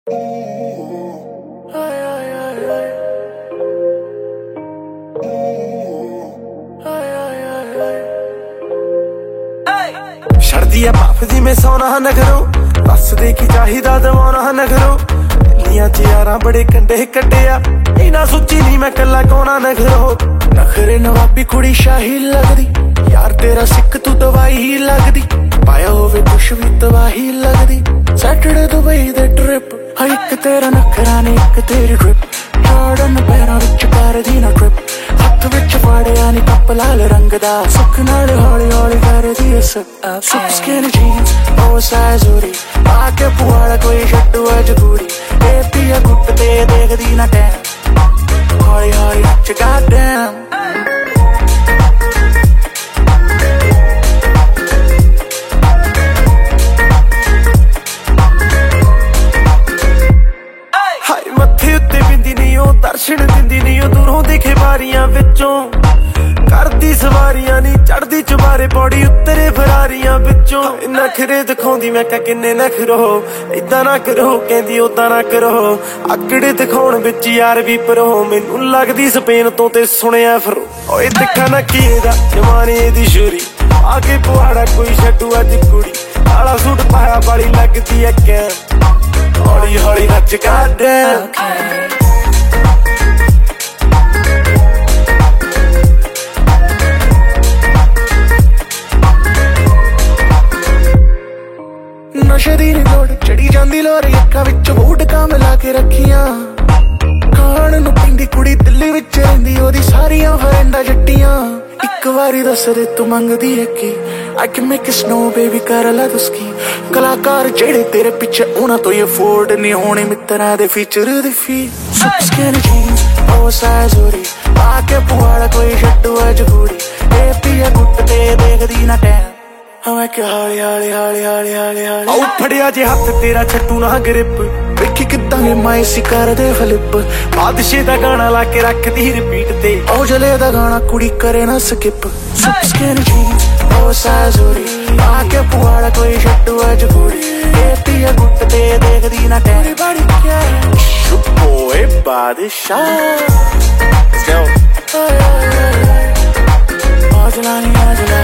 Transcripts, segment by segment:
ਛੜਦੀ ਆ ਪਾਪ ਦੀ ਮੈਂ ਸੋਨਾ ਨਗਰੋਂ ਬਸ ਦੇ ਕੀ ਚਾਹੀਦਾ ਦਵਾਉਣਾ ਨਗਰੋਂ ਲੀਆਂ ਚ ਯਾਰਾਂ ਬੜੇ ਕੰਡੇ ਕੱਢਿਆ ਇਹਨਾਂ ਸੋਚੀ ਨਹੀਂ ਮੈਂ ਕੱਲਾ ਕੋਣਾ ਨਗਰੋਂ ਨਖਰੇ ਨਵਾਬੀ ਕੁੜੀ ਸ਼ਾਹੀ ਲੱਗਦੀ ਯਾਰ ਤੇਰਾ ਸਿੱਖ ਤੂੰ ਦਵਾਈ ਹੀ ਲੱਗਦੀ ਪਾਇਆ ਹੋਵੇ ਕੁਛ ਵੀ ਤਬਾਹੀ ਲੱਗਦੀ ਸੈਟਰਡੇ ਦੁਬਈ ਦੇ ਟ੍ਰਿਪ ਹਾਂ ਇੱਕ ਤੇਰਾ ਨਖਰਾ ਨੇ ਇੱਕ ਤੇਰੀ ਟ੍ਰਿਪ ਜਾਰਡਨ ਪੈਰਾਂ ਵਿੱਚ ਕਰਦੀ ਨਾ ਟ੍ਰਿਪ ਹੱਥ ਵਿੱਚ ਫੜਿਆ ਨੀ ਕੱਪ ਲਾਲ ਰੰਗ ਦਾ ਸੁੱਖ ਨਾਲ ਹੌਲੀ ਹੌਲੀ ਕਰਦੀ ਐ ਸੁੱਕ ਸਕਿਨ ਜੀਨਸ ਉਹ ਸਾਈਜ਼ ਉਰੀ ਪਾ ਕੇ ਪੁਆਲਾ ਕੋਈ ਛੱਡੂ ਅੱਜ ਕੁੜੀ ਇਹ ਪੀਆ ਗੁੱਟ ਤੇ ਦੇਖਦੀ ਨਾ ਟੈਮ ਹੌਲੀ ਹੌਲੀ ਨੱਚ ਗਾਡੈਮ ਦਰਸ਼ਨ ਦਿੰਦੀ ਨੀ ਉਹ ਦੂਰੋਂ ਦਿਖੇ ਬਾਰੀਆਂ ਵਿੱਚੋਂ ਕਰਦੀ ਸਵਾਰੀਆਂ ਨੀ ਚੜਦੀ ਚੁਬਾਰੇ ਪੌੜੀ ਉੱਤਰੇ ਫਰਾਰੀਆਂ ਵਿੱਚੋਂ ਨਖਰੇ ਦਿਖਾਉਂਦੀ ਮੈਂ ਕਹ ਕਿੰਨੇ ਨਖਰੋ ਏਦਾਂ ਨਾ ਕਰੋ ਕਹਿੰਦੀ ਓਦਾਂ ਨਾ ਕਰੋ ਆਕੜੇ ਦਿਖਾਉਣ ਵਿੱਚ ਯਾਰ ਵੀ ਪਰੋ ਮੈਨੂੰ ਲੱਗਦੀ ਸਪੇਨ ਤੋਂ ਤੇ ਸੁਣਿਆ ਫਿਰ ਓਏ ਦੇਖਾ ਨਾ ਕੀ ਇਹਦਾ ਜਮਾਨੇ ਦੀ ਸ਼ੂਰੀ ਆ ਕੇ ਪੁਆੜਾ ਕੋਈ ਛੱਡੂ ਅੱਜ ਕੁੜੀ ਕਾਲਾ ਸੂਟ ਪਾਇਆ ਬਾਲੀ ਲੱਗਦੀ ਐ ਕੈਂ ਹੌਲੀ ਹੌਲੀ ਨੱਚ ਗਾਡੈਮ ਨਸ਼ੇ ਦੀ ਨੀ ਲੋੜ ਚੜੀ ਜਾਂਦੀ ਲੋਰੀ ਅੱਖਾਂ ਵਿੱਚ ਬੂਟਕਾਂ ਮਿਲਾ ਕੇ ਰੱਖੀਆਂ ਖਾਣ ਨੂੰ ਪਿੰਦੀ ਕੁੜੀ ਦਿੱਲੀ ਵਿੱਚ ਰਹਿੰਦੀ ਉਹਦੀ ਸਾਰੀਆਂ ਫਰੈਂਡਾਂ ਜੱਟੀਆਂ ਇੱਕ ਵਾਰੀ ਦੱਸ ਦੇ ਤੂੰ ਮੰਗਦੀ ਹੈ ਕੀ I can make it snow baby ਕਰ ਲੈ ਤੁਸਕੀ ਕਲਾਕਾਰ ਜਿਹੜੇ ਤੇਰੇ ਪਿੱਛੇ ਉਹਨਾਂ ਤੋਂ ਅਫੋਰਡ ਨਹੀਂ ਹੋਣੇ ਮਿੱਤਰਾਂ ਦੇ ਫੀਚਰ ਦੀ ਫੀ ਸੁੱਕ ਸਕਿਨ ਜੀਨਸ ਉਹ ਸਾਈਜ਼ ਉਰੀ ਪਾ ਕੇ ਪੁਆਲਾ ਕੋਈ ਛੱਡੂ ਅੱਜ ਕੁੜੀ ਇਹ ਪੀਆ ਗੁੱਟ ਤੇ ਦੇਖਦੀ ਨਾ ਟੈਮ ਮੈਂ ਕਿ ਹੌਲੀ ਹੌਲੀ ਹੌਲੀ ਹੌਲੀ ਹੌਲੀ ਹੌਲੀ ਆਉ ਫੜਿਆ ਜੇ ਹੱਥ ਤੇਰਾ ਛੱਟੂ ਨਾ ਗ੍ਰਿਪ ਵੇਖੀ ਕਿੱਦਾਂ ਇਹ ਮਾਇਸੀ ਕਰਦੇ ਫਲਿੱਪ ਬਾਦਸ਼ਾਹ ਦਾ ਗਾਣਾ ਲਾ ਕੇ ਰੱਖਦੀ ਰਿਪੀਟ ਤੇ ਉਹ ਜਲੇ ਦਾ ਗਾਣਾ ਕੁੜੀ ਕਰੇ ਨਾ ਸਕਿਪ ਸੁੱਕ ਸਕਿਨ ਜੀਨਸ ਉਹ ਸਾਈਜ਼ ਉਰੀ ਆ ਕੇ ਪੁਆਲਾ ਕੋਈ ਛੱਟੂ ਅੱਜ ਕੁੜੀ ਇਹ ਪੀਆ ਗੁੱਟ ਤੇ ਦੇਖਦੀ ਨਾ ਟੈਮ ਬੜੀ ਕਿਆ ਓਏ ਬਾਦਸ਼ਾਹ let's go ਆਜਲਾ ਨੀ ਆਜਲਾ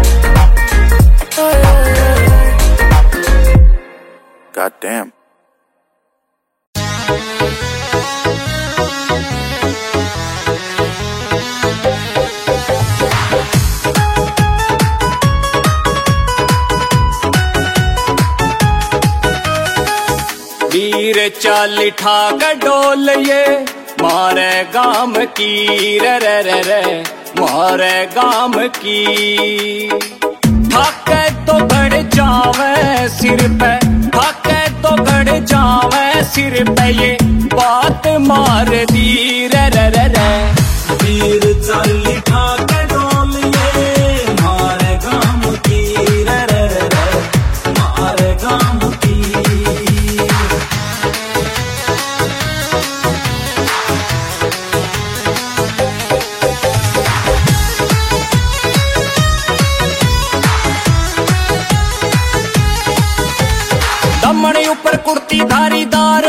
God damn. वीर चाल ठाक डोलिए मारे गाम की रे रे रे मारे गाम की थाके तो बढ़ जावे सिर पे थाके तो बढ़ जावे सिर पे ये